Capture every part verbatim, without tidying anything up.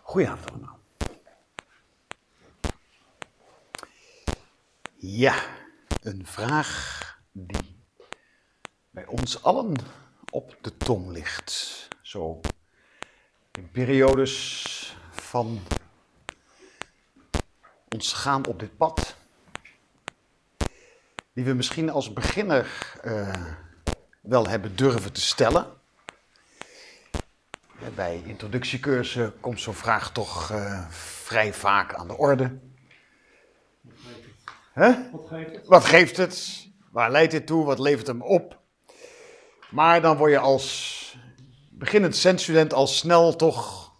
Goedenavond allemaal. Ja, een vraag die bij ons allen op de tong ligt. Zo in periodes van ons gaan op dit pad, die we misschien als beginner uh, wel hebben durven te stellen. Bij introductiecursussen komt zo'n vraag toch uh, vrij vaak aan de orde. Huh? Wat geeft het? Wat geeft het? Waar leidt dit toe? Wat levert hem op? Maar dan word je als beginnend zenstudent al snel toch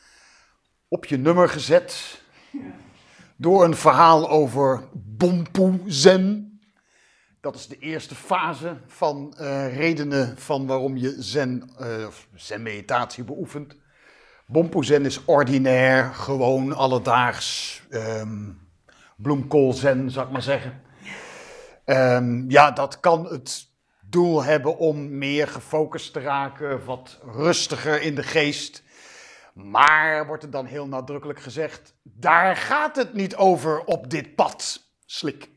op je nummer gezet door een verhaal over Bompu Zen. Dat is de eerste fase van uh, redenen van waarom je zen, uh, zen-meditatie beoefent. Bompu Zen is ordinair, gewoon, alledaags, um, bloemkool zen, zou ik maar zeggen. Um, ja, dat kan het doel hebben om meer gefocust te raken, wat rustiger in de geest. Maar, wordt er dan heel nadrukkelijk gezegd, daar gaat het niet over op dit pad, slik.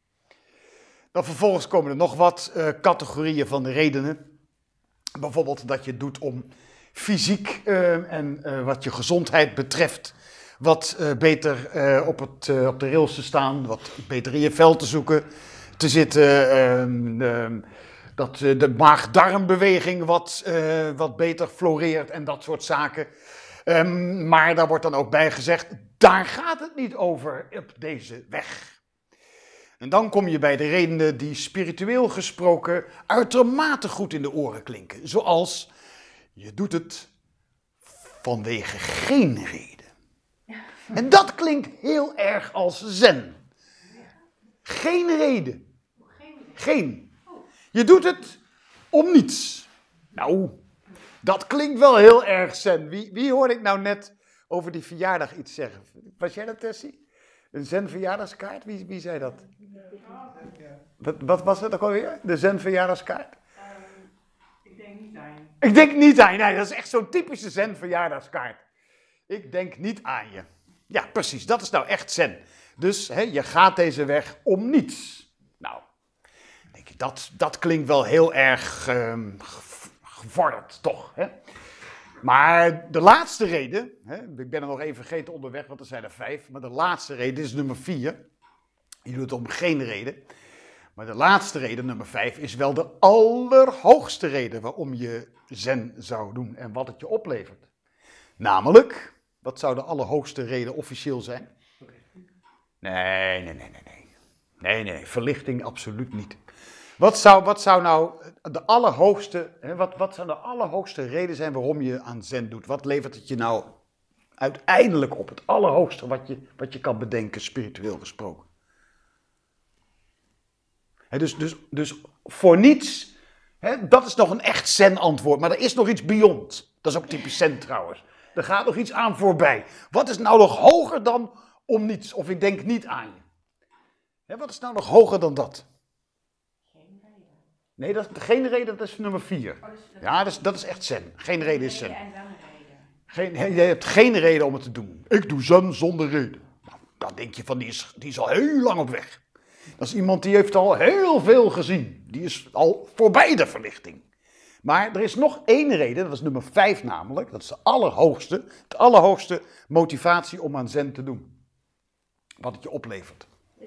Dan vervolgens komen er nog wat uh, categorieën van de redenen. Bijvoorbeeld dat je het doet om fysiek uh, en uh, wat je gezondheid betreft wat uh, beter uh, op, het, uh, op de rails te staan, wat beter in je vel te zoeken, te zitten. Uh, uh, dat uh, de maag-darmbeweging wat, uh, wat beter floreert en dat soort zaken. Um, maar daar wordt dan ook bij gezegd, daar gaat het niet over op deze weg. En dan kom je bij de redenen die spiritueel gesproken uitermate goed in de oren klinken. Zoals, je doet het vanwege geen reden. En dat klinkt heel erg als zen. Geen reden. Geen. Je doet het om niets. Nou, dat klinkt wel heel erg zen. Wie, wie hoorde ik nou net over die verjaardag iets zeggen? Was jij dat, Tessie? Een zen-verjaardagskaart? Wie, wie zei dat? Wat, wat was het ook alweer? De zen-verjaardagskaart? Um, ik denk niet aan je. Ik denk niet aan je. Nee, dat is echt zo'n typische zen-verjaardagskaart. Ik denk niet aan je. Ja, precies. Dat is nou echt zen. Dus hè, je gaat deze weg om niets. Nou, denk ik, dat, dat klinkt wel heel erg um, gevorderd, toch? Hè? Maar de laatste reden, hè, ik ben er nog even vergeten onderweg, want er zijn er vijf, maar de laatste reden is nummer vier. Je doet het om geen reden. Maar de laatste reden, nummer vijf, is wel de allerhoogste reden waarom je zen zou doen en wat het je oplevert. Namelijk, wat zou de allerhoogste reden officieel zijn? Nee, nee, nee, nee, nee. Nee, nee, nee, verlichting absoluut niet. Wat zou, wat zou nou de allerhoogste, hè, wat, wat zou de allerhoogste reden zijn waarom je aan zen doet? Wat levert het je nou uiteindelijk op? Het allerhoogste wat je, wat je kan bedenken, spiritueel gesproken. Hè, dus, dus, dus voor niets, hè, dat is nog een echt zen antwoord, maar er is nog iets beyond. Dat is ook typisch zen trouwens. Er gaat nog iets aan voorbij. Wat is nou nog hoger dan om niets? Of ik denk niet aan je. Hè, wat is nou nog hoger dan dat? Nee, dat is geen reden, dat is nummer vier. Oh, dus dat ja, dat is, dat is echt zen. Geen reden is zen. En dan een reden. Geen, je hebt geen reden om het te doen. Ik doe zen zonder reden. Nou, dan denk je van, die is, die is al heel lang op weg. Dat is iemand die heeft al heel veel gezien. Die is al voorbij de verlichting. Maar er is nog één reden, dat is nummer vijf namelijk. Dat is de allerhoogste, de allerhoogste motivatie om aan zen te doen. Wat het je oplevert.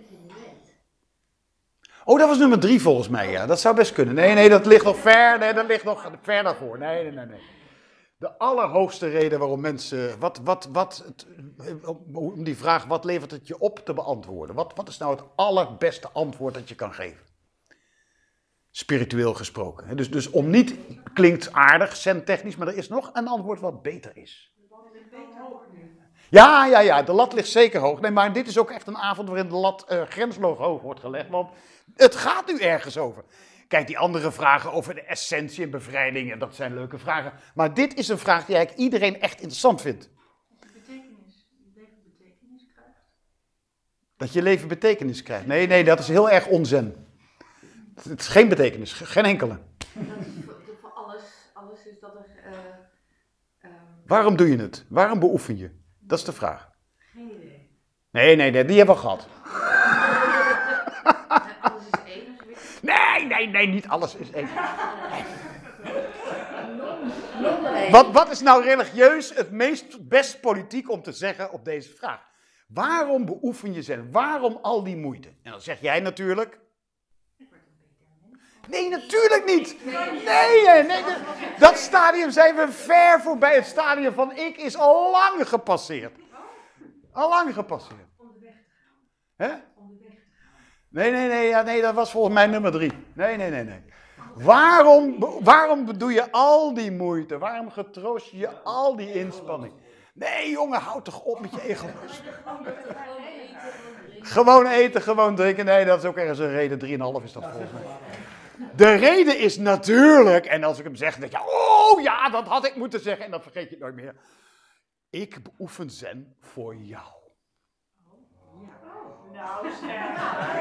Oh, dat was nummer drie volgens mij, ja. Dat zou best kunnen. Nee, nee, dat ligt nog ver. Nee, dat ligt nog ver daarvoor. Nee, nee, nee, nee. De allerhoogste reden waarom mensen... Wat, wat, wat, het, om die vraag, wat levert het je op, te beantwoorden. Wat, wat is nou het allerbeste antwoord dat je kan geven? Spiritueel gesproken. Dus, dus om niet klinkt aardig, zen-technisch, maar er is nog een antwoord wat beter is. Ja, ja, ja, de lat ligt zeker hoog. Nee, maar dit is ook echt een avond waarin de lat uh, grensloos hoog wordt gelegd. Want het gaat nu ergens over. Kijk, die andere vragen over de essentie en bevrijding, en dat zijn leuke vragen. Maar dit is een vraag die eigenlijk iedereen echt interessant vindt. Dat je betekenis, je leven betekenis krijgt. Dat je leven betekenis krijgt. Nee, nee, dat is heel erg onzen. Het is geen betekenis, geen enkele. Dat is voor, voor alles, alles is dat er... Uh, um... Waarom doe je het? Waarom beoefen je? Dat is de vraag. Geen idee. Nee, nee, nee, die hebben we gehad. Alles is één als je Nee, nee, nee, niet alles is één. Wat, wat is nou religieus het meest best politiek om te zeggen op deze vraag? Waarom beoefen je zen? Waarom al die moeite? En dan zeg jij natuurlijk... Nee, natuurlijk niet. Nee, nee, nee. Dat stadium zijn we ver voorbij. Het stadium van ik is al lang gepasseerd. Al lang gepasseerd. Om de weg te gaan. Hè? Om de weg te gaan. Nee, nee, nee, ja, nee, dat was volgens mij nummer drie. Nee, nee, nee, nee. Waarom, waarom doe je al die moeite? Waarom getroost je al die inspanning? Nee, jongen, houd toch op met je egoïsme. Gewoon eten, gewoon drinken. Nee, dat is ook ergens een reden. drieënhalf is dat volgens mij. De reden is natuurlijk, en als ik hem zeg, dan denk je, oh ja, dat had ik moeten zeggen. En dan vergeet je het nooit meer. Ik beoefen zen voor jou. Nou, zeg.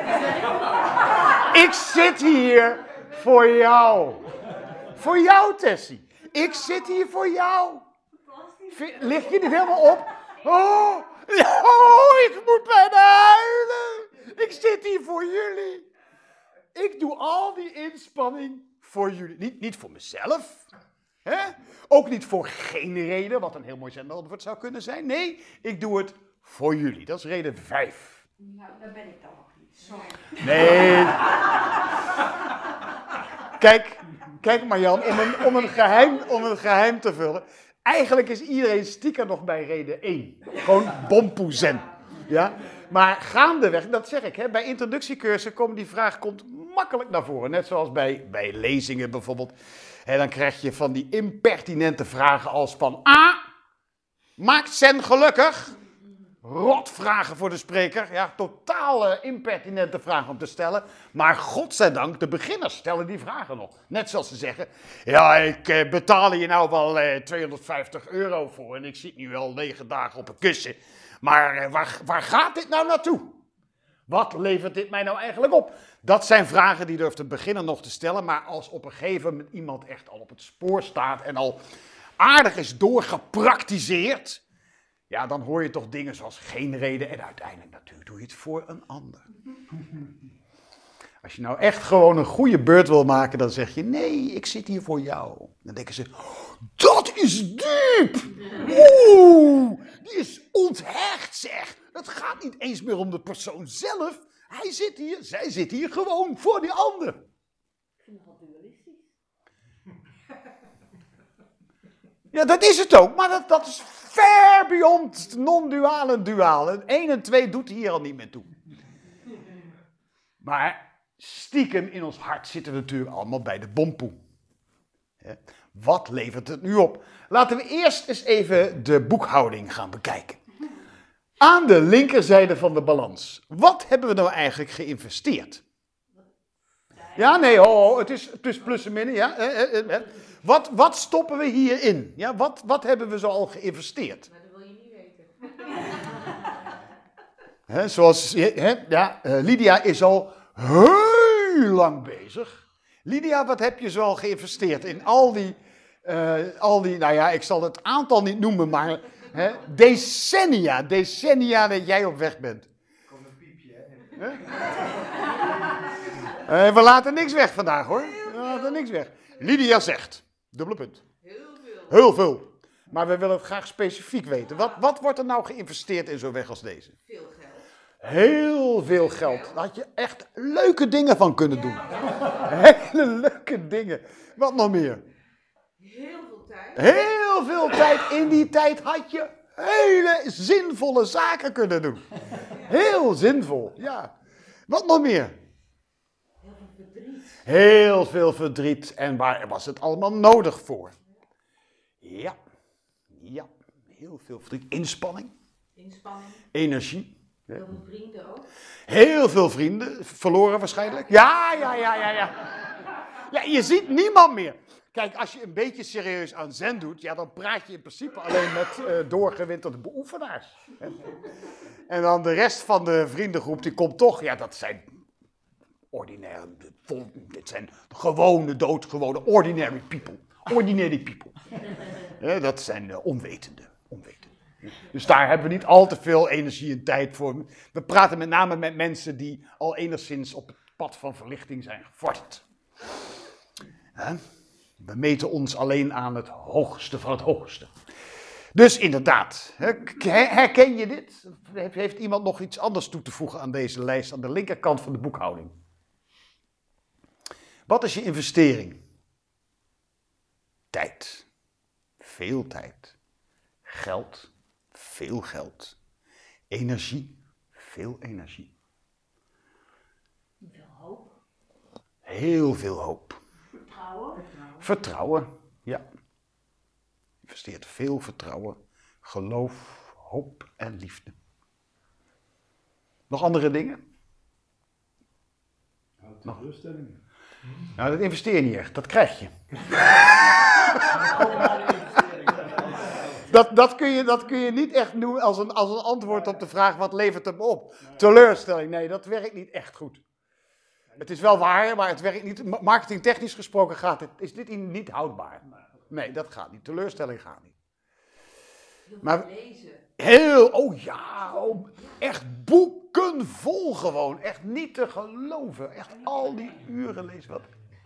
Ik zit hier voor jou. Voor jou, Tessie. Ik zit hier voor jou. V- Lig je niet helemaal op? Oh, oh, ik moet bijna huilen. Ik zit hier voor jullie. Ik doe al die inspanning voor jullie. Niet, niet voor mezelf. Hè? Ook niet voor geen reden, wat een heel mooi zendantwoord zou kunnen zijn. Nee, ik doe het voor jullie. Dat is reden vijf. Nou, daar ben ik dan nog niet. Sorry. Nee. Kijk, kijk Marjan, om een, om, een geheim, om een geheim te vullen. Eigenlijk is iedereen stiekem nog bij reden één. Gewoon bompoe zen. Ja? Maar gaandeweg, dat zeg ik, hè, bij introductiecursussen komt die vraag komt makkelijk naar voren. Net zoals bij, bij lezingen bijvoorbeeld. En dan krijg je van die impertinente vragen als van... A, maakt zen gelukkig? Rotvragen voor de spreker. Ja, totaal uh, impertinente vragen om te stellen. Maar godzijdank, de beginners stellen die vragen nog. Net zoals ze zeggen, ja, ik uh, betaal hier nou wel uh, tweehonderdvijftig euro voor. En ik zit nu al negen dagen op een kussen. Maar uh, waar, waar gaat dit nou naartoe? Wat levert dit mij nou eigenlijk op? Dat zijn vragen die durft de beginner nog te stellen. Maar als op een gegeven moment iemand echt al op het spoor staat en al aardig is doorgepraktiseerd... Ja, dan hoor je toch dingen zoals geen reden en uiteindelijk natuurlijk doe je het voor een ander. Als je nou echt gewoon een goede beurt wil maken, dan zeg je nee, ik zit hier voor jou. Dan denken ze, dat is diep! Oeh, die is onthecht zeg. Het gaat niet eens meer om de persoon zelf. Hij zit hier, zij zit hier gewoon voor die ander. Ik vind het wel dualistisch. Ja, dat is het ook, maar dat, dat is ver beyond non-duaal en duaal. één en twee doet hier al niet meer toe. Maar stiekem in ons hart zitten we natuurlijk allemaal bij de bompoe. Wat levert het nu op? Laten we eerst eens even de boekhouding gaan bekijken. Aan de linkerzijde van de balans. Wat hebben we nou eigenlijk geïnvesteerd? Ja, nee, oh, oh, het, is, het is plus en min, ja. Eh, eh, eh. Wat, wat stoppen we hierin? Ja, wat, wat hebben we zo al geïnvesteerd? Maar dat wil je niet weten. He, zoals, he, ja, uh, Lydia is al heel lang bezig. Lydia, wat heb je zo al geïnvesteerd in al die, uh, al die, nou ja, ik zal het aantal niet noemen, maar he, decennia, decennia dat jij op weg bent. Komt een piepje, hè? He? Uh, we laten niks weg vandaag, hoor. We laten niks weg. Lydia zegt, dubbele punt. Heel veel. Heel veel. Maar we willen het graag specifiek weten. Wat, wat wordt er nou geïnvesteerd in zo'n weg als deze? Veel geld. Heel veel geld. Daar had je echt leuke dingen van kunnen doen. Hele leuke dingen. Wat nog meer? Heel veel tijd. Heel veel tijd. In die tijd had je hele zinvolle zaken kunnen doen. Heel zinvol, ja. Wat nog meer? Heel veel verdriet. Heel veel verdriet. En waar was het allemaal nodig voor? Ja. Ja. Heel veel verdriet. Inspanning. Inspanning. Energie. Heel veel vrienden ook. Heel veel vrienden, verloren waarschijnlijk. Ja, ja, ja, ja, ja. Ja, je ziet niemand meer. Kijk, als je een beetje serieus aan zen doet, ja, dan praat je in principe alleen met uh, doorgewinterde beoefenaars. En dan de rest van de vriendengroep, die komt toch, ja, dat zijn ordinaire, dit zijn gewone, doodgewone, ordinary people. Ordinary people. Ja, dat zijn uh, onwetende, onwetende. Dus daar hebben we niet al te veel energie en tijd voor. We praten met name met mensen die al enigszins op het pad van verlichting zijn gevorderd. Hè? We meten ons alleen aan het hoogste van het hoogste. Dus inderdaad, herken je dit? Heeft iemand nog iets anders toe te voegen aan deze lijst, aan de linkerkant van de boekhouding? Wat is je investering? Tijd. Veel tijd. Geld. Veel geld. Energie. Veel energie. Veel hoop. Heel veel hoop. Vertrouwen. Vertrouwen. Vertrouwen, ja. Investeert veel vertrouwen, geloof, hoop en liefde. Nog andere dingen? Nog ruststellingen. Nou, dat investeer je niet echt, dat krijg je. Dat, dat, kun je dat kun je niet echt doen als een, als een antwoord op de vraag wat levert het me op. Teleurstelling, nee, dat werkt niet echt goed. Het is wel waar, maar het werkt niet. Marketingtechnisch gesproken gaat het, is dit niet houdbaar. Nee, dat gaat niet. Teleurstelling gaat niet. Heel Maar- veel lezen. Heel, oh ja, oh, echt boeken vol gewoon. Echt niet te geloven. Echt al die uren lezen. Wat?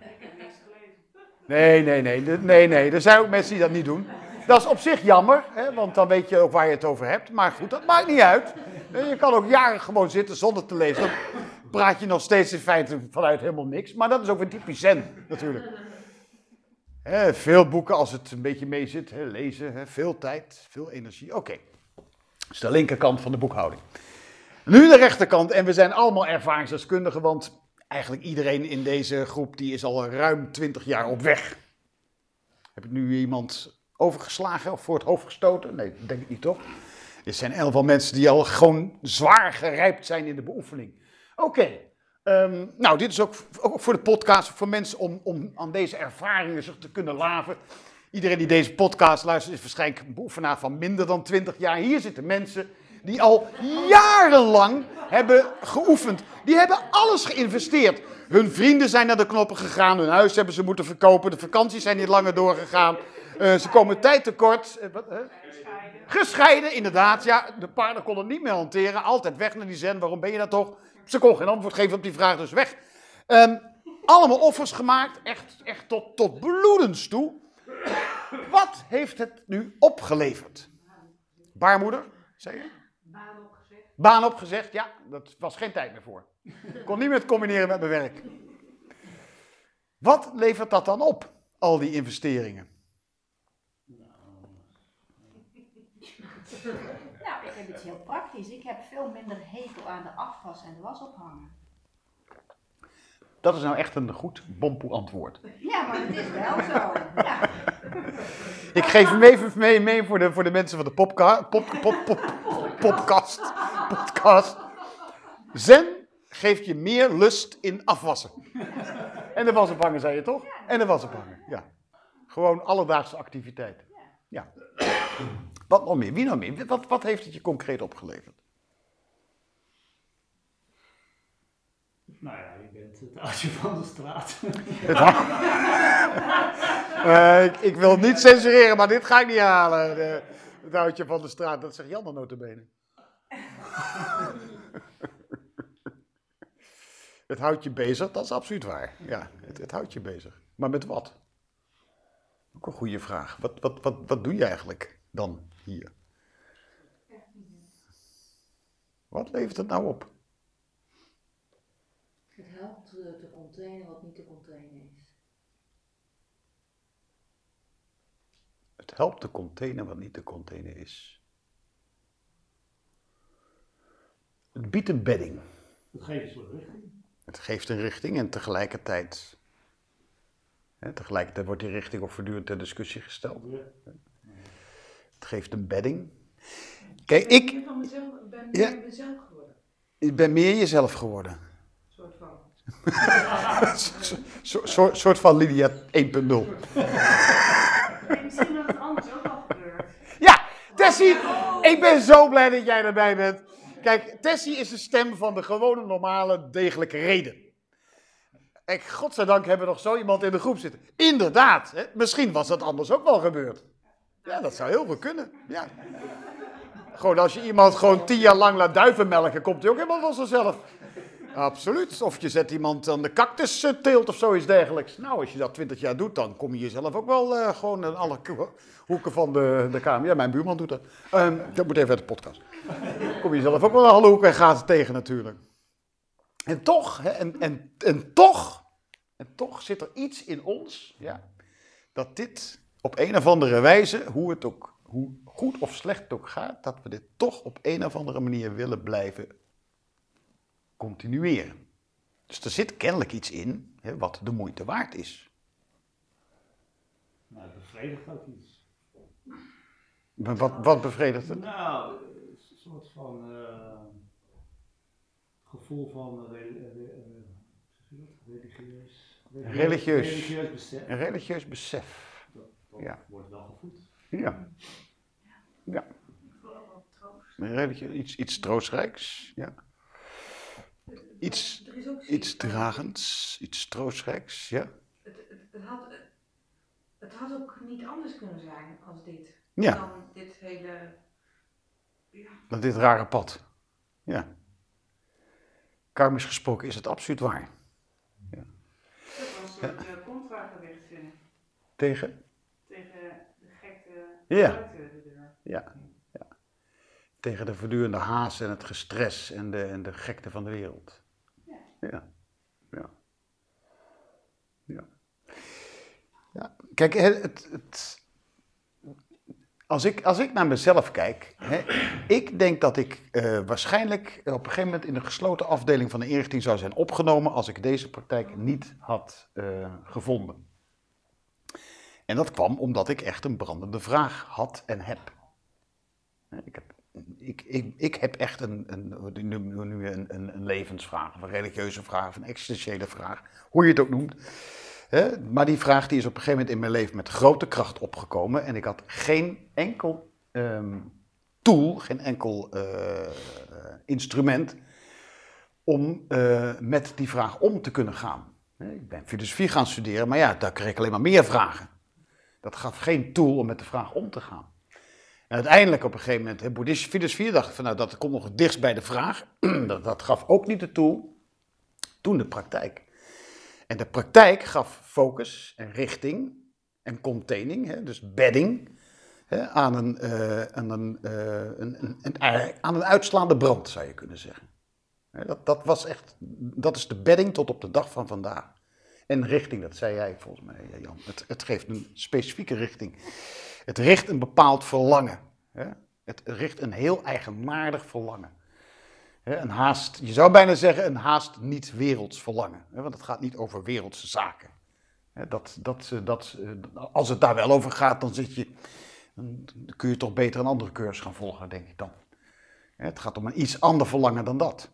Nee, nee, nee, de- nee, nee. Er zijn ook mensen die dat niet doen. Dat is op zich jammer, hè, want dan weet je ook waar je het over hebt. Maar goed, dat maakt niet uit. Je kan ook jaren gewoon zitten zonder te lezen. Dan praat je nog steeds in feite vanuit helemaal niks. Maar dat is ook weer typisch zen, natuurlijk. Hè, veel boeken als het een beetje mee zit. Hè, lezen, hè, veel tijd, veel energie. Oké. Dat is de linkerkant van de boekhouding. Nu de rechterkant. En we zijn allemaal ervaringsdeskundigen, want eigenlijk iedereen in deze groep die is al ruim twintig jaar op weg. Heb ik nu iemand overgeslagen of voor het hoofd gestoten? Nee, dat denk ik niet, toch? Dit zijn in ieder geval mensen die al gewoon zwaar gerijpt zijn in de beoefening. Oké. Ehm, nou, dit is ook, ook voor de podcast, voor mensen om, om aan deze ervaringen zich te kunnen laven. Iedereen die deze podcast luistert is waarschijnlijk een beoefenaar van minder dan twintig jaar. Hier zitten mensen die al jarenlang hebben geoefend. Die hebben alles geïnvesteerd. Hun vrienden zijn naar de knoppen gegaan, hun huis hebben ze moeten verkopen, de vakanties zijn niet langer doorgegaan. Uh, ze komen tijd tekort. Uh, wat, uh? Gescheiden. Gescheiden, inderdaad. Ja, de paarden konden het niet meer hanteren. Altijd weg naar die zen. Waarom ben je dat toch? Ze kon geen antwoord geven op die vraag, dus weg. Um, allemaal offers gemaakt, echt, echt tot, tot bloedens toe. Wat heeft het nu opgeleverd? Baarmoeder, zei je? Baan opgezegd. Baan opgezegd, ja, dat was geen tijd meer voor. Ik kon niet meer het combineren met mijn werk. Wat levert dat dan op, al die investeringen? Nou, ik heb iets heel praktisch. Ik heb veel minder hekel aan de afwas en de was ophangen. Dat is nou echt een goed bompoe antwoord. Ja, maar het is wel zo. Ja. Ik geef hem even mee, mee voor, de, voor de mensen van de popca, pop, pop, pop, podcast, podcast. Zen geeft je meer lust in afwassen. En de was ophangen, zei je toch? En de was ophangen, ja. Gewoon alledaagse activiteit. Ja. Wat nog meer? Wie nog meer? Wat, wat heeft het je concreet opgeleverd? Nou ja, je bent het oudje van de straat. Het uh, ik, ik wil het niet censureren, maar dit ga ik niet halen. De, het oudje van de straat, dat zegt Jan dan notabene. Het houdt je bezig, dat is absoluut waar. Ja, het, het houdt je bezig. Maar met wat? Ook een goede vraag. Wat, wat, wat, wat doe je eigenlijk dan hier? Wat levert het nou op? Het helpt te containen wat niet te containen is. Het helpt te containen wat niet te containen is. Het biedt een bedding. Het geeft een soort richting. Het geeft een richting en tegelijkertijd, hè, tegelijkertijd wordt die richting ook voortdurend ter discussie gesteld. Ja. Het geeft een bedding. Kijk, ik, Ik ben mezelf, ben Ja. meer mezelf geworden. ik ben meer jezelf geworden. Soort van. Een so, so, soort van Lydia één punt nul. Nee, misschien dat het anders ook al gebeurt. Ja, Tessie, ik ben zo blij dat jij erbij bent. Kijk, Tessie is de stem van de gewone, normale, degelijke reden. En godzijdank hebben we nog zo iemand in de groep zitten. Inderdaad, hè? Misschien was dat anders ook wel gebeurd. Ja, dat zou heel goed kunnen. Ja. Gewoon als je iemand gewoon tien jaar lang laat duiven melken, komt hij ook helemaal van zichzelf. Absoluut. Of je zet iemand aan de cactus eh, teelt of zoiets dergelijks. Nou, als je dat twintig jaar doet, dan kom je jezelf ook wel eh, gewoon in alle ko- hoeken van de, de kamer. Ja, mijn buurman doet dat. Ehm, dat moet even uit de podcast. Dan kom je jezelf ook wel in alle hoeken en gaten tegen natuurlijk. En toch, hè, en, en, en toch, en toch zit er iets in ons, ja, dat dit op een of andere wijze, hoe het ook, hoe goed of slecht het ook gaat, dat we dit toch op een of andere manier willen blijven continueren. Dus er zit kennelijk iets in, hè, wat de moeite waard is. Nou, het bevredigt ook iets. Maar wat, wat bevredigt het? Nou, een soort van uh, gevoel van re, re, re, religieus, Religieus. religieus besef. Een religieus besef. Dat, dat Ja. wordt wel gevoed. Ja. Ja. Vooral wel troost. Een religieus, iets, iets troostrijks. Ja. Iets, Er is ook iets zoiets van- dragends, iets troostrijks. Ja. Het, het, het, had, het had ook niet anders kunnen zijn als dit. Ja. Dan dit hele... Ja, Dat dit rare pad. Ja. Karmisch gesproken is het absoluut waar. Dat was een soort uh, contragewicht, vind ik. Tegen? Tegen de gekte Ja. buiten de deur. Ja. Ja. Tegen de voortdurende haast en het gestres en de, en de gekte van de wereld. Ja. Ja. Ja. Ja. Ja. Kijk, het, het, het, als, ik, als ik naar mezelf kijk, hè, ik denk dat ik uh, waarschijnlijk op een gegeven moment in een gesloten afdeling van de inrichting zou zijn opgenomen als ik deze praktijk niet had uh, gevonden. En dat kwam omdat ik echt een brandende vraag had en heb. Ik heb, ik, ik, ik heb echt een, een, nu, nu een, een, een levensvraag, of een religieuze vraag, of een existentiële vraag, hoe je het ook noemt. He, maar die vraag die is op een gegeven moment in mijn leven met grote kracht opgekomen. En ik had geen enkel um, tool, geen enkel uh, instrument om uh, met die vraag om te kunnen gaan. He, ik ben filosofie gaan studeren, maar ja, daar kreeg ik alleen maar meer vragen. Dat gaf geen tool om met de vraag om te gaan. En uiteindelijk op een gegeven moment, he, boeddhistische filosofie, dacht ik van nou, dat komt nog het dichtst bij de vraag. dat, dat gaf ook niet de tool. Toen de praktijk. En de praktijk gaf focus en richting en containing, hè, dus bedding, hè, aan, een, uh, aan, een, uh, een, een, een, aan een uitslaande brand, zou je kunnen zeggen. Hè, dat, dat, was echt, dat is de bedding tot op de dag van vandaag. En richting, dat zei jij volgens mij, Jan. Het, het geeft een specifieke richting. Het richt een bepaald verlangen. Hè. Het richt een heel eigenaardig verlangen. Een haast, je zou bijna zeggen een haast niet werelds verlangen, want het gaat niet over wereldse zaken. Dat, dat, dat, als het daar wel over gaat, dan, zit je, dan kun je toch beter een andere cursus gaan volgen, denk ik dan. Het gaat om een iets ander verlangen dan dat.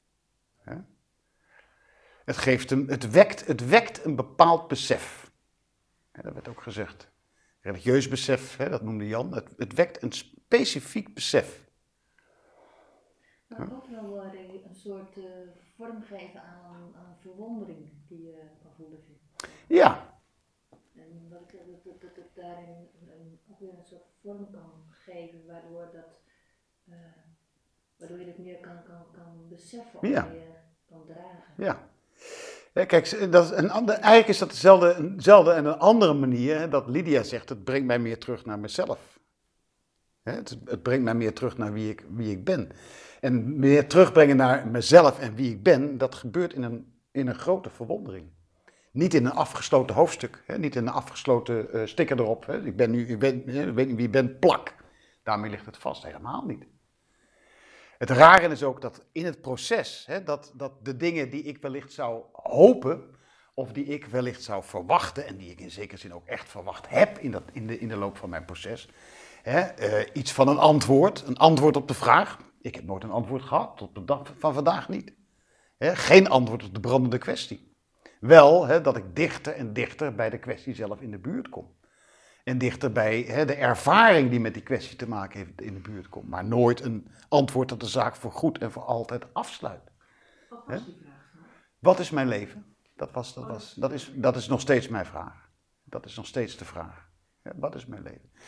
Het, geeft een, het, wekt, het wekt een bepaald besef. Dat werd ook gezegd. Religieus besef, dat noemde Jan. Het, het wekt een specifiek besef. Maar ook wel uh, een soort uh, vorm geven aan, aan verwondering die je uh, voelen vindt. Ja. En dat het dat, dat, dat daarin een, ook weer een soort vorm kan geven, waardoor, dat, uh, waardoor je het meer kan, kan, kan beseffen of ja. je kan dragen. Ja. Ja, kijk, dat is een ander, eigenlijk is dat dezelfde, dezelfde en een andere manier, hè, dat Lydia zegt, het brengt mij meer terug naar mezelf. Hè, het, het brengt mij meer terug naar wie ik, wie ik ben. En meer terugbrengen naar mezelf en wie ik ben, dat gebeurt in een, in een grote verwondering. Niet in een afgesloten hoofdstuk, hè, niet in een afgesloten uh, sticker erop. Hè. Ik ben nu, ik, ben, ik weet niet wie ik ben, plak. Daarmee ligt het vast, helemaal niet. Het rare is ook dat in het proces, hè, dat, dat de dingen die ik wellicht zou hopen, of die ik wellicht zou verwachten, en die ik in zekere zin ook echt verwacht heb in, dat, in, de, in de loop van mijn proces, hè, uh, iets van een antwoord, een antwoord op de vraag. Ik heb nooit een antwoord gehad, tot de dag van vandaag niet. He, geen antwoord op de brandende kwestie. Wel he, dat ik dichter en dichter bij de kwestie zelf in de buurt kom. En dichter bij he, de ervaring die met die kwestie te maken heeft in de buurt kom. Maar nooit een antwoord dat de zaak voor goed en voor altijd afsluit. Wat was He? die vraag? Wat is mijn leven? Dat, was, dat, was, dat, is, dat is nog steeds mijn vraag. Dat is nog steeds de vraag. Ja, wat is mijn leven?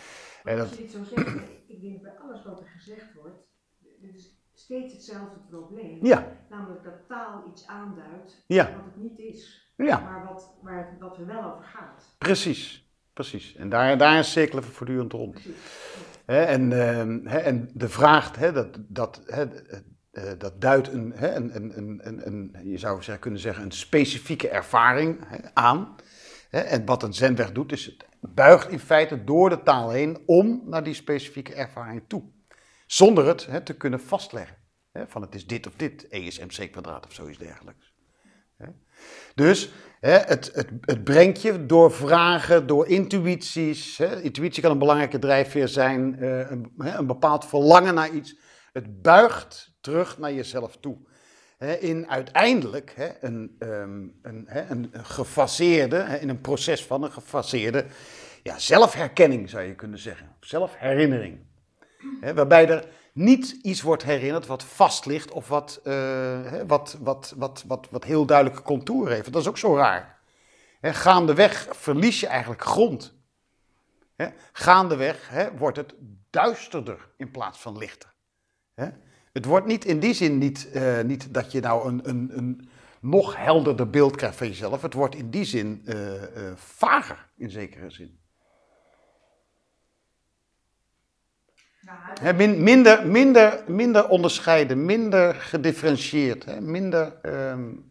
En Als dat, je dit zo zegt, ik denk bij alles wat er gezegd wordt, dit is steeds hetzelfde probleem. ja, Namelijk dat taal iets aanduidt ja, wat het niet is, ja, maar wat, waar het, wat er wel over gaat. precies, precies. En daar, daar cirkelen we voortdurend rond. Precies. Hè, en, ehm, hè, en de vraag, hè, dat, dat, hè, eh, dat duidt een, hè, een, een, een, een, een, je zou zeggen, kunnen zeggen, een specifieke ervaring hè, aan. Hè, en wat een zendweg doet, is het buigt in feite door de taal heen om naar die specifieke ervaring toe. Zonder het hè, te kunnen vastleggen. Hè, van het is dit of dit, E is mc kwadraat of zoiets dergelijks. Hè. Dus hè, het, het, het brengt je door vragen, door intuïties. Hè. Intuïtie kan een belangrijke drijfveer zijn, uh, een, hè, een bepaald verlangen naar iets. Het buigt terug naar jezelf toe. Hè, in uiteindelijk hè, een, um, een, hè, een gefaseerde, hè, in een proces van een gefaseerde ja, zelfherkenning zou je kunnen zeggen. Zelfherinnering. Hè, waarbij er niet iets wordt herinnerd wat vast ligt of wat, uh, wat, wat, wat, wat, wat heel duidelijke contouren heeft. Dat is ook zo raar. Hè, gaandeweg verlies je eigenlijk grond. Hè, gaandeweg hè, wordt het duisterder in plaats van lichter. Hè. Het wordt niet in die zin niet, uh, niet dat je nou een, een, een nog helderder beeld krijgt van jezelf. Het wordt in die zin uh, uh, vager in zekere zin. Nou, He, min, minder, minder, minder onderscheiden, minder gedifferentieerd, he, minder um,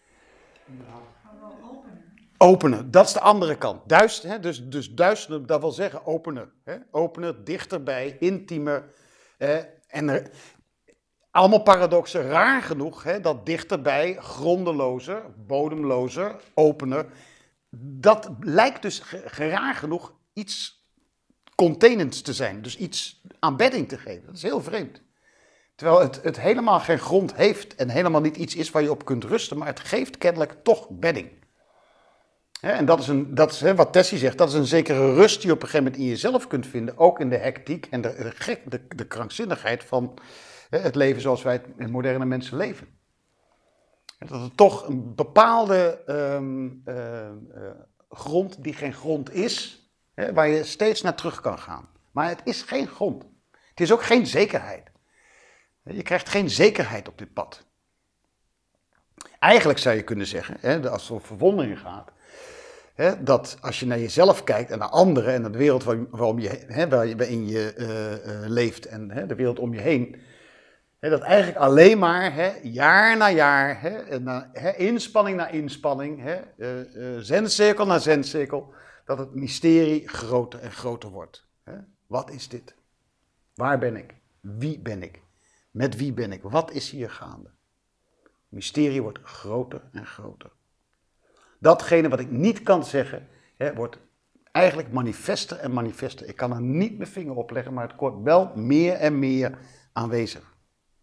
gaan we wel openen. opener. Dat is de andere kant. Duister, he, dus, dus duister, dat wil zeggen opener. He, opener, dichterbij, intiemer. Eh, en er, allemaal paradoxen, raar genoeg, he, dat dichterbij, grondelozer, bodemlozer, opener. Dat lijkt dus ge, raar genoeg iets containends te zijn, dus iets aan bedding te geven. Dat is heel vreemd. Terwijl het, het helemaal geen grond heeft en helemaal niet iets is waar je op kunt rusten, maar het geeft kennelijk toch bedding. Hè, en dat is, een, dat is hè, wat Tessie zegt, dat is een zekere rust die je op een gegeven moment in jezelf kunt vinden, ook in de hectiek en de, de, gek, de, de krankzinnigheid van hè, het leven zoals wij het in moderne mensen leven. En dat er toch een bepaalde um, uh, uh, grond die geen grond is, He, waar je steeds naar terug kan gaan. Maar het is geen grond. Het is ook geen zekerheid. Je krijgt geen zekerheid op dit pad. Eigenlijk zou je kunnen zeggen, hè, als het om verwondering gaat, hè, dat als je naar jezelf kijkt en naar anderen en naar de wereld waarom je, hè, waarin je uh, uh, leeft en hè, de wereld om je heen, hè, dat eigenlijk alleen maar hè, jaar na jaar, hè, na, hè, inspanning na inspanning, hè, uh, uh, zendcirkel na zendcirkel, dat het mysterie groter en groter wordt. Hè? Wat is dit? Waar ben ik? Wie ben ik? Met wie ben ik? Wat is hier gaande? Het mysterie wordt groter en groter. Datgene wat ik niet kan zeggen, hè, wordt eigenlijk manifester en manifester. Ik kan er niet mijn vinger op leggen, maar het wordt wel meer en meer aanwezig.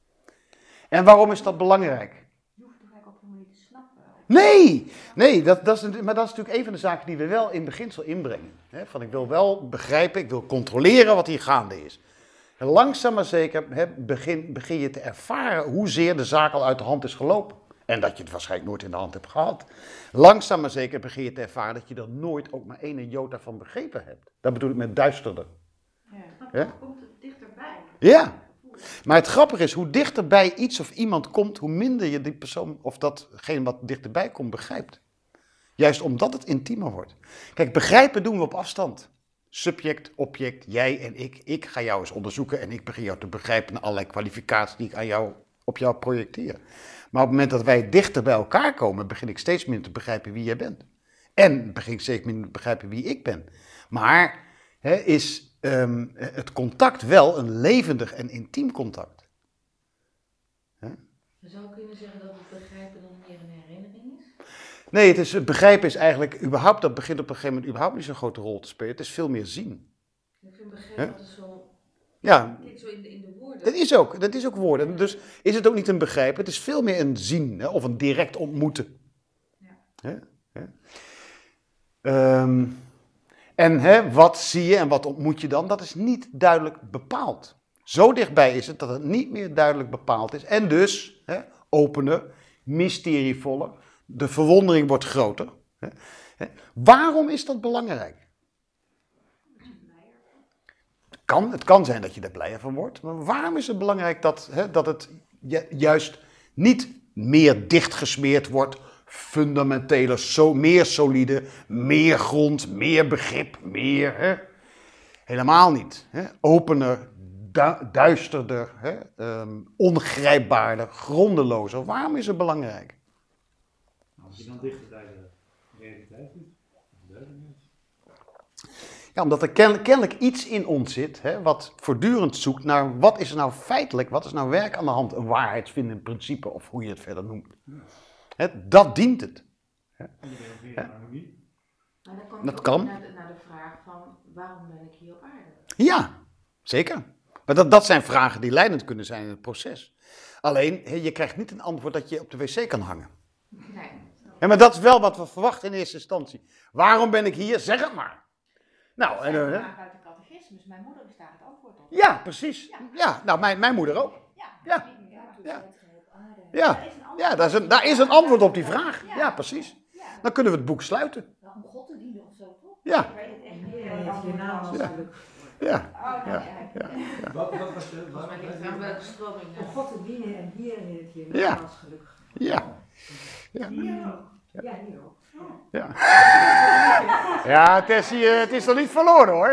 En waarom is dat belangrijk? Je hoeft toch eigenlijk ook helemaal niet te snappen. Nee, nee dat, dat is, maar dat is natuurlijk een van de zaken die we wel in beginsel inbrengen. He, van ik wil wel begrijpen, ik wil controleren wat hier gaande is. En langzaam maar zeker he, begin, begin je te ervaren hoezeer de zaak al uit de hand is gelopen. En dat je het waarschijnlijk nooit in de hand hebt gehad. Langzaam maar zeker begin je te ervaren dat je er nooit ook maar één jota van begrepen hebt. Dat bedoel ik met duisterder. Ja, dan Ja? komt het dichterbij. Ja. Maar het grappige is, hoe dichterbij iets of iemand komt, hoe minder je die persoon of datgene wat dichterbij komt begrijpt. Juist omdat het intiemer wordt. Kijk, begrijpen doen we op afstand. Subject, object, jij en ik. Ik ga jou eens onderzoeken en ik begin jou te begrijpen naar allerlei kwalificaties die ik aan jou, op jou projecteer. Maar op het moment dat wij dichter bij elkaar komen, begin ik steeds minder te begrijpen wie jij bent. En begin ik steeds minder te begrijpen wie ik ben. Maar hè, is um, het contact wel een levendig en intiem contact. Hè? Je zou kunnen zeggen dat het begrijpen dan meer een herinnering is? Nee, het, is, het begrijpen is eigenlijk, überhaupt, dat begint op een gegeven moment überhaupt niet zo'n grote rol te spelen. Het is veel meer zien. Ik vind begrijpen Hè? altijd zo, Ja, kijk zo in de, in de woorden. dat is ook, dat is ook woorden. Dus is het ook niet een begrijpen, het is veel meer een zien hè, of een direct ontmoeten. Ja. Hè? Hè? Um, en hè, wat zie je en wat ontmoet je dan? Dat is niet duidelijk bepaald. Zo dichtbij is het dat het niet meer duidelijk bepaald is. En dus hè, opener, mysterievoller, de verwondering wordt groter. Hè? Hè? Waarom is dat belangrijk? kan, het kan zijn dat je er blijer van wordt. Maar waarom is het belangrijk dat, hè, dat het ju- juist niet meer dichtgesmeerd wordt, fundamenteler, zo, meer solide, meer grond, meer begrip, meer... Hè? Helemaal niet. Hè? Opener, du- duisterder, hè? Um, ongrijpbaarder, grondelozer. Waarom is het belangrijk? Als je dan dichter bij de realiteit zit, of duidelijkheid. Ja, omdat er ken- kennelijk iets in ons zit, hè, wat voortdurend zoekt naar wat is er nou feitelijk, wat is nou werk aan de hand, een waarheidsvindend principe of hoe je het verder noemt. Hè, dat dient het. En je bent weer in harmonie. Maar dan komt Dat het ook kan. Naar, de, naar de vraag van waarom ben ik hier op aarde? Ja, zeker. Maar dat, dat zijn vragen die leidend kunnen zijn in het proces. Alleen, hè, je krijgt niet een antwoord dat je op de wc kan hangen. Nee. Ja, maar dat is wel wat we verwachten in eerste instantie. Waarom ben ik hier? Zeg het maar. Nou, Dat en, zijn eh, hè? vragen uit de catechismus. Mijn moeder is daar het antwoord op. Ja, precies. Ja, nou, mijn, mijn moeder ook. Ja. Ja. Ja, Ja. ja. op aarde. Ja, Daar is een antwoord ja daar, is een, op. daar is een antwoord op die vraag. Ja. Ja, precies. Ja. Dan kunnen we het boek sluiten. Nou, om God te dienen of zo, toch? Ja, Ik weet het echt En niet. hier heeft je naam als Ja. gelukkig. ja, Oh, nou Ja. ja. ja. Wat, wat was de... Volgens Wat, mij ligt het aan welke stroming. Om God te dienen en hier heeft je Ja. naam als gelukkig. Ja. Ja. Hier ook. Ja, hier ook. Ja, ja het, is, hier- het is nog niet verloren hoor.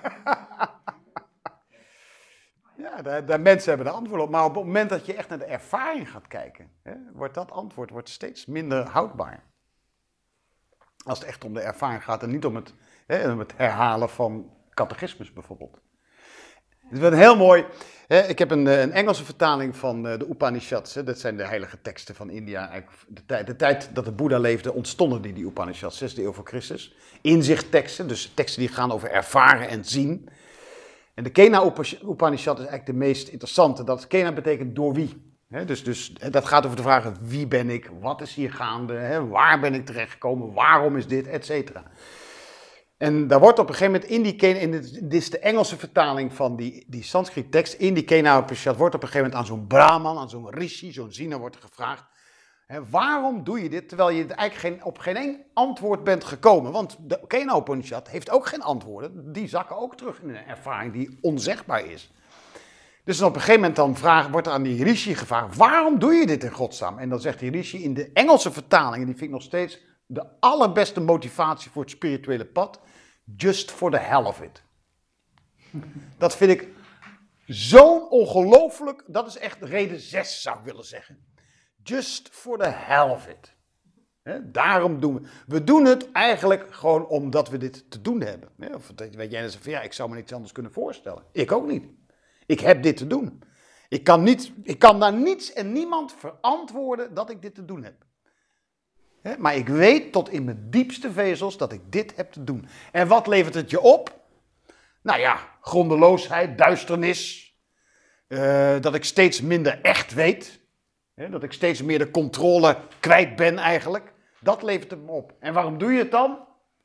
Ja, de, de mensen hebben de antwoord op. Maar op het moment dat je echt naar de ervaring gaat kijken, hè, wordt dat antwoord wordt steeds minder houdbaar. Als het echt om de ervaring gaat en niet om het, hè, om het herhalen van catechismus bijvoorbeeld. Het is wel heel mooi. Hè, ik heb een, een Engelse vertaling van uh, de Upanishads. Hè, dat zijn de heilige teksten van India. Eigenlijk de, tijd, de tijd dat de Boeddha leefde ontstonden die, die Upanishads, zesde eeuw voor Christus. Inzichtteksten, dus teksten die gaan over ervaren en zien. En de Kena Upanishad is eigenlijk de meest interessante. Dat Kena betekent door wie. He, dus, dus dat gaat over de vragen wie ben ik, wat is hier gaande, he, waar ben ik terechtgekomen, waarom is dit, et cetera. En daar wordt op een gegeven moment in die Kena, in dit, dit is de Engelse vertaling van die, die Sanskriet tekst, in die Kena Upanishad wordt op een gegeven moment aan zo'n brahman, aan zo'n rishi, zo'n ziener wordt er gevraagd. He, waarom doe je dit terwijl je eigenlijk geen, op geen één antwoord bent gekomen? Want de Kena Upanishad heeft ook geen antwoorden. Die zakken ook terug in een ervaring die onzegbaar is. Dus dan op een gegeven moment dan vraag, wordt er aan die rishi gevraagd, waarom doe je dit in godsnaam? En dan zegt die rishi in de Engelse vertaling, en die vind ik nog steeds de allerbeste motivatie voor het spirituele pad, just for the hell of it. Dat vind ik zo'n ongelooflijk, dat is echt reden zes zou ik willen zeggen. Just for the hell of it. He, daarom doen we. We doen het eigenlijk gewoon omdat we dit te doen hebben. He, of weet jij, dan zegt van ja, ik zou me niets anders kunnen voorstellen. Ik ook niet. Ik heb dit te doen. Ik kan, niet, ik kan daar niets en niemand verantwoorden dat ik dit te doen heb. He, maar ik weet tot in mijn diepste vezels dat ik dit heb te doen. En wat levert het je op? Nou ja, grondeloosheid, duisternis. Uh, dat ik steeds minder echt weet. He, dat ik steeds meer de controle kwijt ben eigenlijk. Dat levert het me op. En waarom doe je het dan?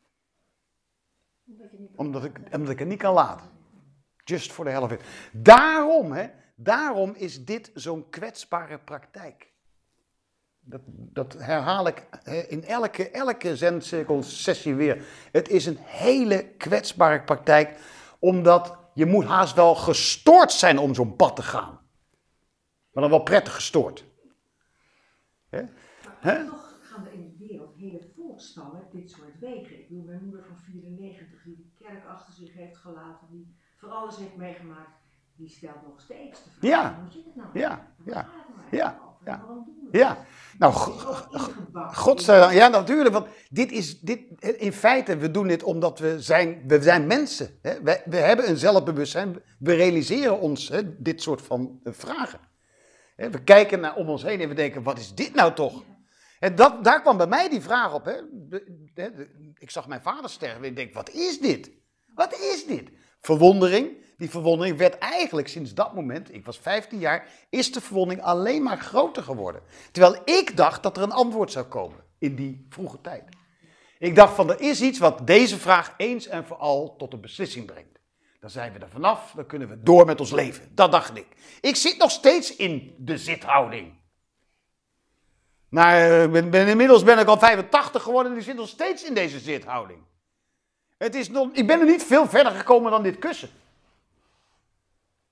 Omdat ik, omdat ik het niet kan laten. Just for the hell of it. Daarom, hè, daarom is dit zo'n kwetsbare praktijk. Dat, dat herhaal ik in elke, elke zendsessie weer. Het is een hele kwetsbare praktijk, omdat je moet haast wel gestoord zijn om zo'n pad te gaan. Maar dan wel prettig gestoord. Hè? Maar Hè? toch gaan er in de wereld hele volkstammen dit soort wegen. Ik bedoel, mijn moeder van vierennegentig, die de kerk achter zich heeft gelaten, die voor alles heeft meegemaakt, die stelt nog steeds de vraag, Ja. hoe zit het nou? Ja, Waar ja, gaat het nou ja, eigenlijk over? ja. Waarom doen we Ja, het? nou, Het go- is ook ingebakken godzijdank, ja natuurlijk, want dit is, dit, in feite, we doen dit omdat we zijn, we zijn mensen. Hè? We, we hebben een zelfbewustzijn, we realiseren ons hè, dit soort van uh, vragen. Hè? We kijken naar om ons heen en we denken, wat is dit nou toch? En dat, daar kwam bij mij die vraag op. Hè? De, de, de, ik zag mijn vader sterven en ik denk, wat is dit? Wat is dit? Verwondering. Die verwondering werd eigenlijk sinds dat moment, ik was vijftien jaar, is de verwondering alleen maar groter geworden. Terwijl ik dacht dat er een antwoord zou komen in die vroege tijd. Ik dacht van, er is iets wat deze vraag eens en voor al tot een beslissing brengt. Dan zijn we er vanaf, dan kunnen we door met ons leven. Dat dacht ik. Ik zit nog steeds in de zithouding. Maar ben, ben, inmiddels ben ik al vijfentachtig geworden en ik zit nog steeds in deze zithouding. Het is nog, ik ben er niet veel verder gekomen dan dit kussen.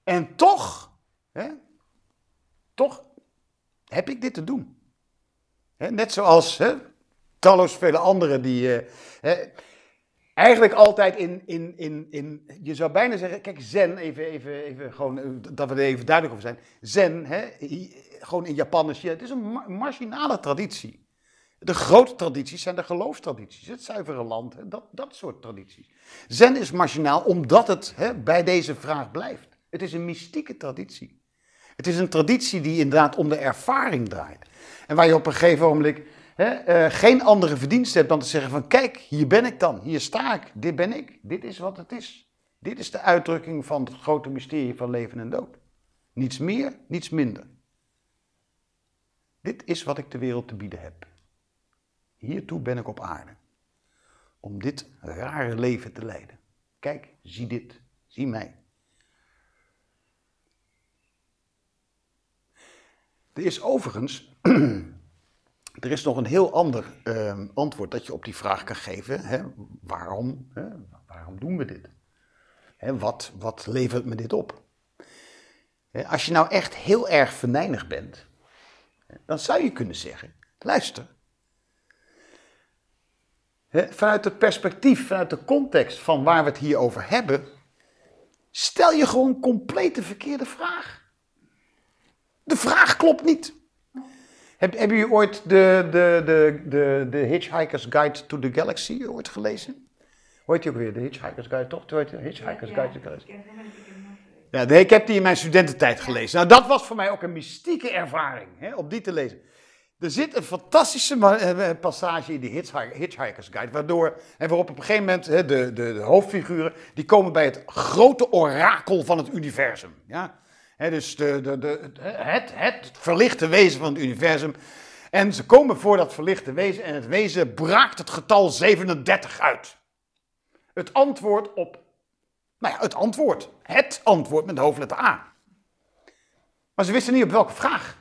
En toch, hè, toch heb ik dit te doen. Hè, net zoals hè, talloos vele anderen die... Uh, hè, eigenlijk altijd in, in, in, in... Je zou bijna zeggen... Kijk, zen, even, even, even gewoon, dat we er even duidelijk over zijn. Zen, hè, gewoon in Japan is je... Het is een ma- marginale traditie. De grote tradities zijn de geloofstradities. Het zuivere land, hè, dat, dat soort tradities. Zen is marginaal omdat het hè, bij deze vraag blijft. Het is een mystieke traditie. Het is een traditie die inderdaad om de ervaring draait. En waar je op een gegeven moment hè, uh, geen andere verdienste hebt dan te zeggen van... Kijk, hier ben ik dan, hier sta ik, dit ben ik, dit is wat het is. Dit is de uitdrukking van het grote mysterie van leven en dood. Niets meer, niets minder. Dit is wat ik de wereld te bieden heb. Hiertoe ben ik op aarde. Om dit rare leven te leiden. Kijk, zie dit, zie mij. Er is overigens, er is nog een heel ander uh, antwoord dat je op die vraag kan geven. Hè? Waarom, hè? Waarom doen we dit? Hè, wat, wat levert me dit op? Hè, als je nou echt heel erg venijnig bent, dan zou je kunnen zeggen, luister. Hè, vanuit het perspectief, vanuit de context van waar we het hier over hebben, stel je gewoon compleet de verkeerde vraag. De vraag klopt niet. Heb, hebben jullie ooit de, de, de, de, de Hitchhiker's Guide to the Galaxy ooit gelezen? Hoort je ook weer, de Hitchhiker's Guide, toch? De Hitchhiker's Guide to the Galaxy. Ja, nee, ik heb die in mijn studententijd gelezen. Nou, dat was voor mij ook een mystieke ervaring, hè, om die te lezen. Er zit een fantastische passage in die Hitchhiker's Guide, waardoor, en waarop op een gegeven moment hè, de, de, de hoofdfiguren, die komen bij het grote orakel van het universum. Ja? He, dus de, de, de, het, het verlichte wezen van het universum. En ze komen voor dat verlichte wezen en het wezen braakt het getal zevenendertig uit. Het antwoord op, nou ja, het antwoord. Het antwoord met de hoofdletter A. Maar ze wisten niet op welke vraag.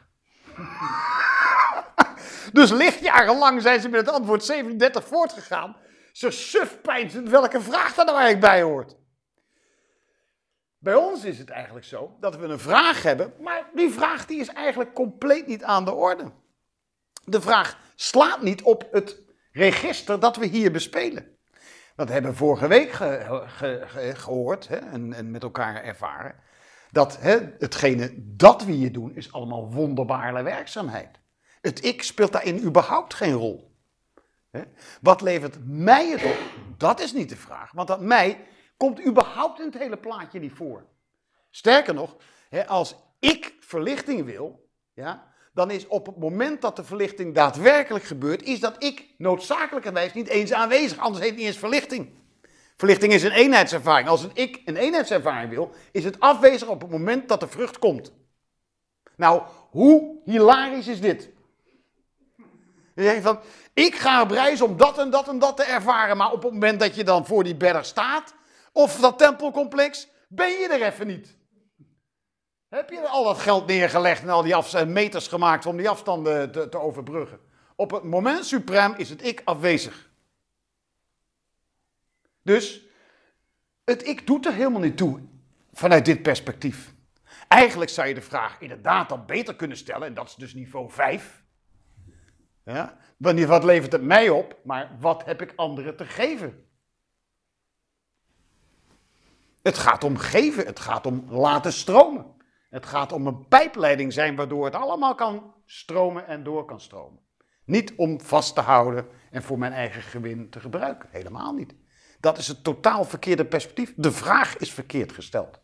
Dus lichtjarenlang zijn ze met het antwoord zevenendertig voortgegaan. Ze sufpeinzend welke vraag daar nou eigenlijk bij hoort. Bij ons is het eigenlijk zo dat we een vraag hebben, maar die vraag die is eigenlijk compleet niet aan de orde. De vraag slaat niet op het register dat we hier bespelen. Dat hebben we vorige week ge, ge, ge, gehoord hè, en, en met elkaar ervaren. Dat hè, hetgene dat we hier doen is allemaal wonderbare werkzaamheid. Het ik speelt daarin überhaupt geen rol. Hè? Wat levert mij het op? Dat is niet de vraag, want dat mij... komt überhaupt in het hele plaatje niet voor. Sterker nog, hè, als ik verlichting wil, ja, dan is op het moment dat de verlichting daadwerkelijk gebeurt, is dat ik noodzakelijkerwijs niet eens aanwezig, anders heet het niet eens verlichting. Verlichting is een eenheidservaring. Als een ik een eenheidservaring wil, is het afwezig op het moment dat de vrucht komt. Nou, hoe hilarisch is dit? Je zegt van, ik ga op reis om dat en dat en dat te ervaren, maar op het moment dat je dan voor die berg staat, of dat tempelcomplex, ben je er even niet. Heb je al dat geld neergelegd en al die afstand, meters gemaakt om die afstanden te, te overbruggen? Op het moment suprem is het ik afwezig. Dus het ik doet er helemaal niet toe vanuit dit perspectief. Eigenlijk zou je de vraag inderdaad dan beter kunnen stellen, en dat is dus niveau vijf. Ja? Wanneer, wat levert het mij op, maar wat heb ik anderen te geven? Het gaat om geven, het gaat om laten stromen. Het gaat om een pijpleiding zijn waardoor het allemaal kan stromen en door kan stromen. Niet om vast te houden en voor mijn eigen gewin te gebruiken. Helemaal niet. Dat is het totaal verkeerde perspectief. De vraag is verkeerd gesteld.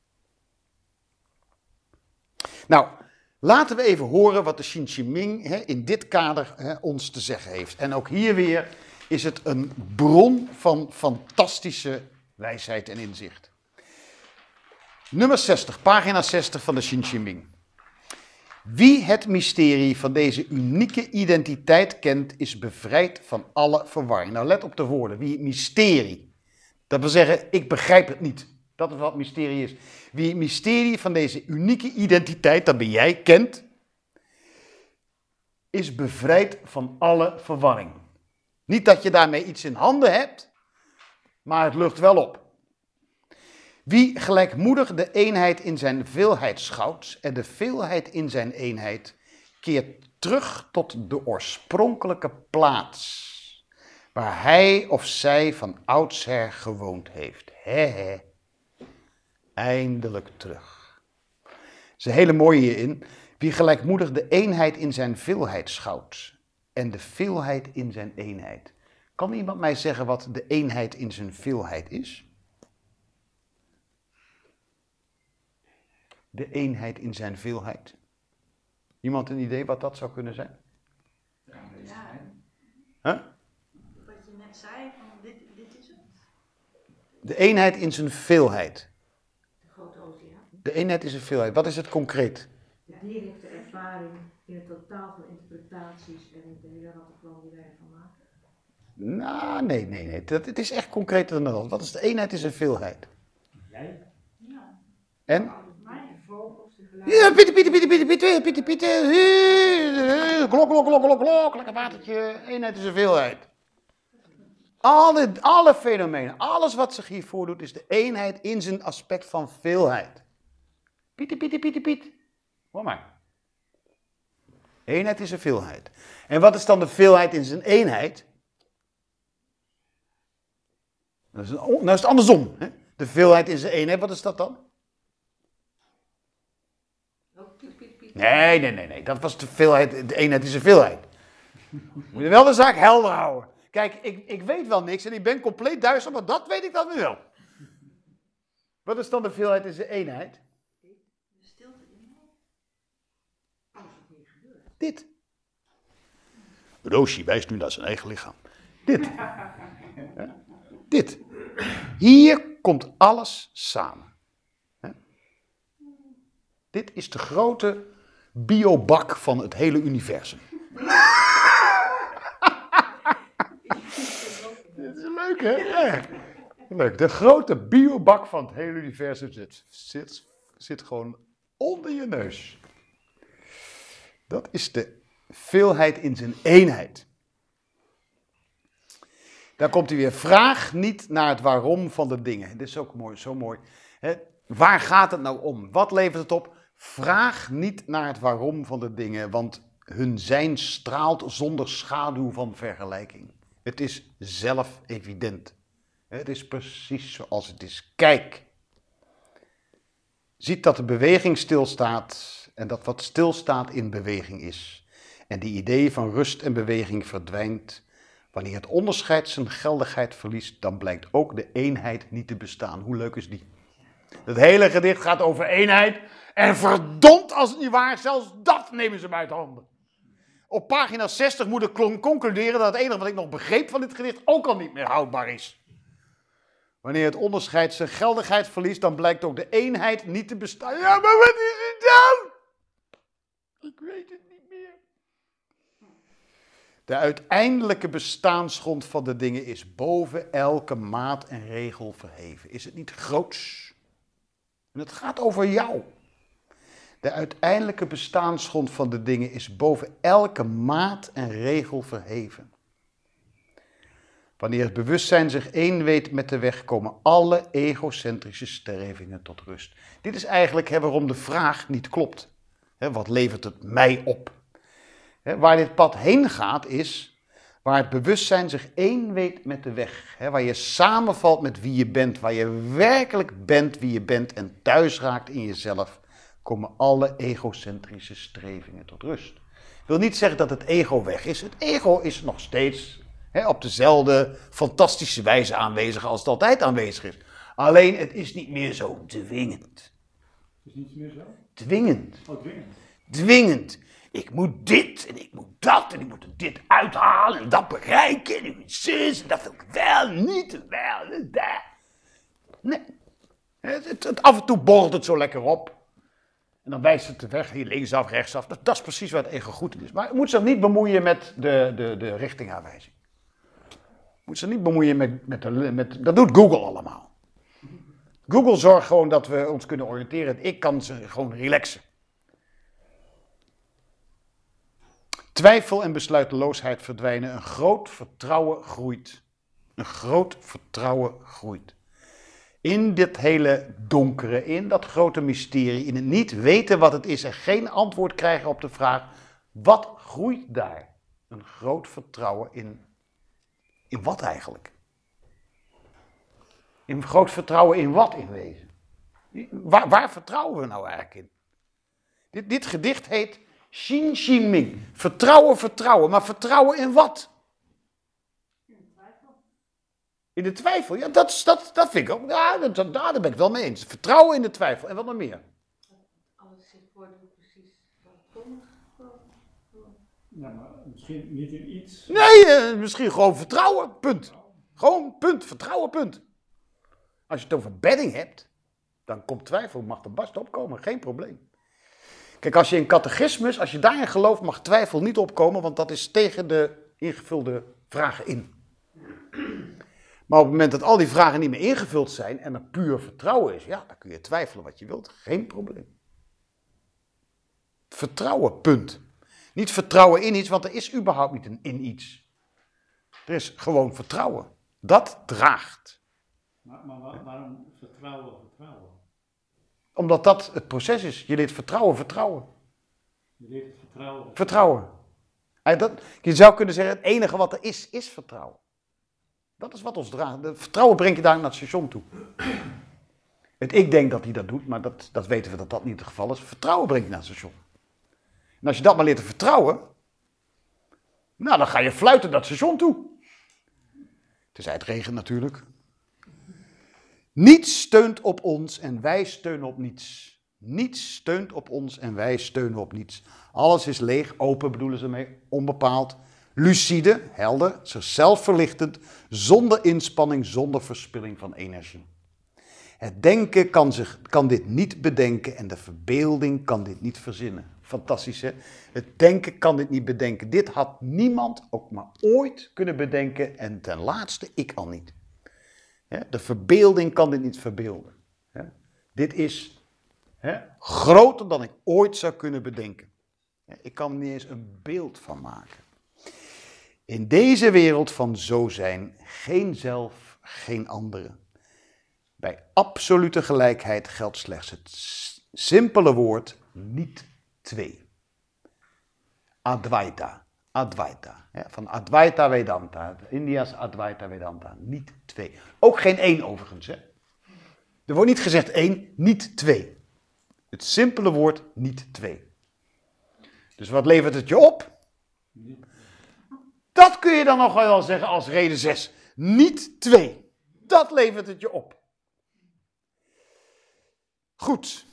Nou, laten we even horen wat de Xinximing hè, in dit kader hè, ons te zeggen heeft. En ook hier weer is het een bron van fantastische wijsheid en inzicht. Nummer zestig, pagina zestig van de Xinximing. Wie het mysterie van deze unieke identiteit kent, is bevrijd van alle verwarring. Nou, let op de woorden. Wie het mysterie. Dat wil zeggen, ik begrijp het niet. Dat is wat mysterie is. Wie het mysterie van deze unieke identiteit, dat ben jij, kent, is bevrijd van alle verwarring. Niet dat je daarmee iets in handen hebt, maar het lucht wel op. Wie gelijkmoedig de eenheid in zijn veelheid schouwt en de veelheid in zijn eenheid, keert terug tot de oorspronkelijke plaats, waar hij of zij van oudsher gewoond heeft. He, he. Eindelijk terug. Dat is een hele mooie hierin. Wie gelijkmoedig de eenheid in zijn veelheid schouwt en de veelheid in zijn eenheid. Kan iemand mij zeggen wat de eenheid in zijn veelheid is? De eenheid in zijn veelheid. Iemand een idee wat dat zou kunnen zijn? Ja, Huh? wat je net zei, van dit, dit is het. De eenheid in zijn veelheid. De grote oceaan. De eenheid in zijn veelheid. Wat is het concreet? De dier heeft de ervaring in het totaal van interpretaties en de hele rattenplan die wij ervan maken. Nou, nee, nee, nee. Dat, het is echt concreter dan dat. Wat is de eenheid in zijn veelheid? Jij? Ja, En? mij. Vogels, de Ja, geluiden. Pieter, Pieter, Pieter, Pieter, Pieter, Pieter, Pieter. Klok, klok, klok, klok, klok. Lekker watertje. Eenheid is een veelheid. Alle, alle fenomenen, alles wat zich hier voordoet, is de eenheid in zijn aspect van veelheid. Pieter, Pieter, Pieter, Piet. Hoor maar. Eenheid is een veelheid. En wat is dan de veelheid in zijn eenheid? Dat is, een, nou is het andersom. Hè? De veelheid in zijn eenheid, wat is dat dan? Ook piet, piet, piet. Nee, nee, nee, nee. Dat was de veelheid. De eenheid is een veelheid. Moet je wel de zaak helder houden. Kijk, ik, ik weet wel niks en ik ben compleet duister, maar dat weet ik dan nu wel. Wat is dan de veelheid in zijn eenheid? De stilte in mij. Alles wat hier gebeurt. Dit. Roosje wijst nu naar zijn eigen lichaam. Dit. Ja? Dit. Hier komt alles samen. Hè? Dit is de grote biobak van het hele universum. Dit is leuk, hè? Ja. Leuk. De grote biobak van het hele universum zit, zit, zit gewoon onder je neus. Dat is de veelheid in zijn eenheid. Dan komt hij weer. Vraag niet naar het waarom van de dingen. Dit is ook mooi, zo mooi. Hè? Waar gaat het nou om? Wat levert het op? Vraag niet naar het waarom van de dingen, want hun zijn straalt zonder schaduw van vergelijking. Het is zelf evident. Het is precies zoals het is. Kijk. Ziet dat de beweging stilstaat en dat wat stilstaat in beweging is. En die idee van rust en beweging verdwijnt. Wanneer het onderscheid zijn geldigheid verliest, dan blijkt ook de eenheid niet te bestaan. Hoe leuk is die? Het hele gedicht gaat over eenheid. En verdomd als het niet waar is, zelfs dat nemen ze hem uit handen. Op pagina zestig moet ik concluderen dat het enige wat ik nog begreep van dit gedicht ook al niet meer houdbaar is. Wanneer het onderscheid zijn geldigheid verliest, dan blijkt ook de eenheid niet te bestaan. Ja, maar wat is het dan? Ik weet het niet meer. De uiteindelijke bestaansgrond van de dingen is boven elke maat en regel verheven. Is het niet groots? En het gaat over jou. De uiteindelijke bestaansgrond van de dingen is boven elke maat en regel verheven. Wanneer het bewustzijn zich één weet met de weg, komen alle egocentrische strevingen tot rust. Dit is eigenlijk hè, waarom de vraag niet klopt. Hè, wat levert het mij op? Hè, waar dit pad heen gaat is waar het bewustzijn zich één weet met de weg. Hè, waar je samenvalt met wie je bent, waar je werkelijk bent wie je bent en thuis raakt in jezelf, komen alle egocentrische strevingen tot rust. Ik wil niet zeggen dat het ego weg is. Het ego is nog steeds hè, op dezelfde fantastische wijze aanwezig als het altijd aanwezig is. Alleen het is niet meer zo dwingend. Is niets meer zo? Dwingend. Oh, dwingend. Dwingend. Ik moet dit en ik moet dat en ik moet dit uithalen en dat bereiken en ik moet zus en dat wil ik wel, niet wel, en dat. Nee. Het, het, het, af en toe borrelt het zo lekker op. En dan wijst het de weg, hier linksaf, rechtsaf. Dat, dat is precies waar het ego goed in is. Maar het moet zich niet bemoeien met de, de, de richtingaanwijzing. Het moet zich niet bemoeien met, met, de, met... Dat doet Google allemaal. Google zorgt gewoon dat we ons kunnen oriënteren. Ik kan ze gewoon relaxen. Twijfel en besluiteloosheid verdwijnen. Een groot vertrouwen groeit. Een groot vertrouwen groeit. In dit hele donkere, in dat grote mysterie, in het niet weten wat het is en geen antwoord krijgen op de vraag, wat groeit daar? Een groot vertrouwen in, in wat eigenlijk? In groot vertrouwen in wat in wezen? Waar, waar vertrouwen we nou eigenlijk in? Dit, dit gedicht heet Xin Xin Ming. Vertrouwen, vertrouwen. Maar vertrouwen in wat? In de twijfel. In de twijfel? Ja, dat, dat, dat vind ik ook. Ja, dat, dat, daar ben ik wel mee eens. Vertrouwen in de twijfel. En wat nog meer? Alles zich voordoet precies wat komt. Ja, maar misschien niet in iets. Nee, eh, misschien gewoon vertrouwen. Punt. Gewoon punt. Vertrouwen, punt. Als je het over bedding hebt, dan komt twijfel. Mag er best opkomen. Geen probleem. Kijk, als je in catechismus, als je daarin gelooft, mag twijfel niet opkomen, want dat is tegen de ingevulde vragen in. Maar op het moment dat al die vragen niet meer ingevuld zijn en er puur vertrouwen is, ja, dan kun je twijfelen wat je wilt. Geen probleem. Vertrouwen, punt. Niet vertrouwen in iets, want er is überhaupt niet een in iets. Er is gewoon vertrouwen. Dat draagt. Maar, maar waar- waarom vertrouwen, vertrouwen? Omdat dat het proces is. Je leert vertrouwen, vertrouwen. Je leert het vertrouwen. Vertrouwen. En dat, je zou kunnen zeggen, het enige wat er is, is vertrouwen. Dat is wat ons draagt. De vertrouwen brengt je daar naar het station toe. Het ik denk dat hij dat doet, maar dat, dat weten we dat dat niet het geval is. Vertrouwen brengt je naar het station. En als je dat maar leert te vertrouwen, nou dan ga je fluiten naar het station toe. Tenzij het regent natuurlijk. Niets steunt op ons en wij steunen op niets. Niets steunt op ons en wij steunen op niets. Alles is leeg, open bedoelen ze mee, onbepaald. Lucide, helder, zichzelf verlichtend, zonder inspanning, zonder verspilling van energie. Het denken kan, zich, kan dit niet bedenken en de verbeelding kan dit niet verzinnen. Fantastisch, hè? Het denken kan dit niet bedenken. Dit had niemand ook maar ooit kunnen bedenken en ten laatste ik al niet. De verbeelding kan dit niet verbeelden. Dit is groter dan ik ooit zou kunnen bedenken. Ik kan er niet eens een beeld van maken. In deze wereld van zo zijn, geen zelf, geen andere. Bij absolute gelijkheid geldt slechts het simpele woord niet twee. Advaita. Advaita. Ja, van Advaita Vedanta. India's Advaita Vedanta. Niet twee. Ook geen één overigens. Hè? Er wordt niet gezegd één, niet twee. Het simpele woord niet twee. Dus wat levert het je op? Dat kun je dan nog wel zeggen als reden zes. Niet twee. Dat levert het je op. Goed.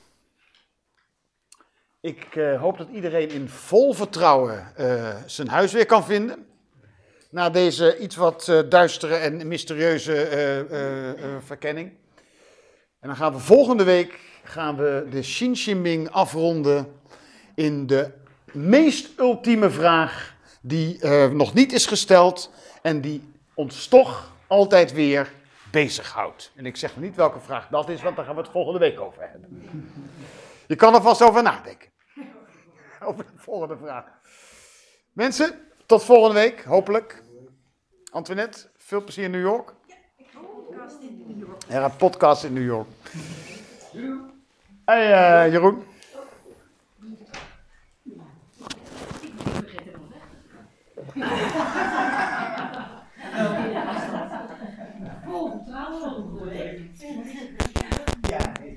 Ik uh, hoop dat iedereen in vol vertrouwen uh, zijn huis weer kan vinden. Na deze iets wat uh, duistere en mysterieuze uh, uh, uh, verkenning. En dan gaan we volgende week gaan we de Xin Xin Ming afronden in de meest ultieme vraag die uh, nog niet is gesteld en die ons toch altijd weer bezighoudt. En ik zeg niet welke vraag dat is, want daar gaan we het volgende week over hebben. Je kan er vast over nadenken. Over de volgende vraag. Mensen, tot volgende week, hopelijk. Antoinette, veel plezier in New York. Ja, ik ga een podcast in New York. Er gaat podcast in New York. Hey uh, Jeroen. Ik vergeet het nog weg. Vol vertrouwen. Ja,